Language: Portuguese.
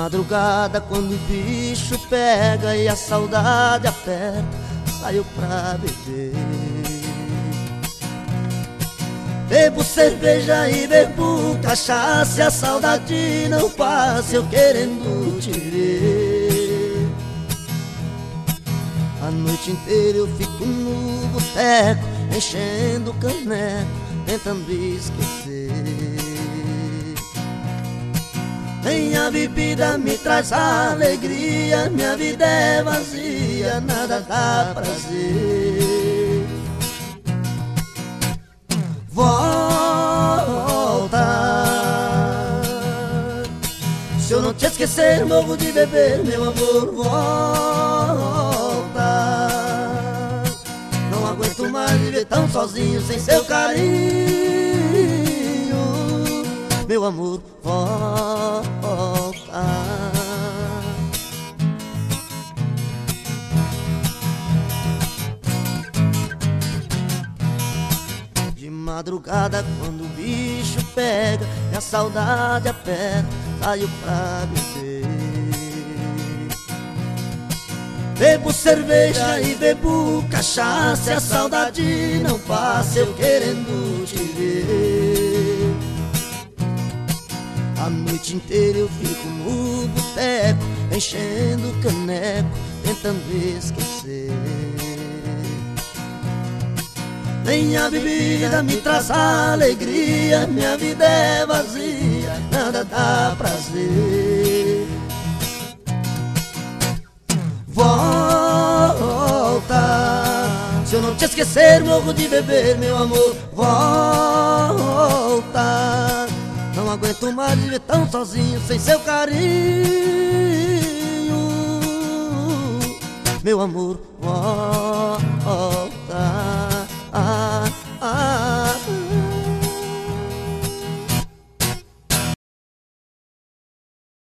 madrugada, quando o bicho pega e a saudade aperta, saio pra beber. Bebo cerveja e bebo cachaça, e a saudade não passa, eu querendo te ver. A noite inteira eu fico no boteco, enchendo o caneco, tentando esquecer. Nem a bebida me traz alegria, minha vida é vazia, nada dá prazer. Volta, se eu não te esquecer, morro de beber, meu amor, volta. Não aguento mais viver tão sozinho, sem seu carinho, meu amor, volta. De madrugada, quando o bicho pega e a saudade aperta, saio pra beber. Bebo cerveja e bebo cachaça, e a saudade não passa, eu querendo te ver. A noite inteira eu fico no boteco, enchendo o caneco, tentando esquecer. Nem a bebida me traz alegria, minha vida é vazia, nada dá prazer. Volta, se eu não te esquecer, morro de beber, meu amor, volta. Não aguento mais viver tão sozinho, sem seu carinho, meu amor, volta.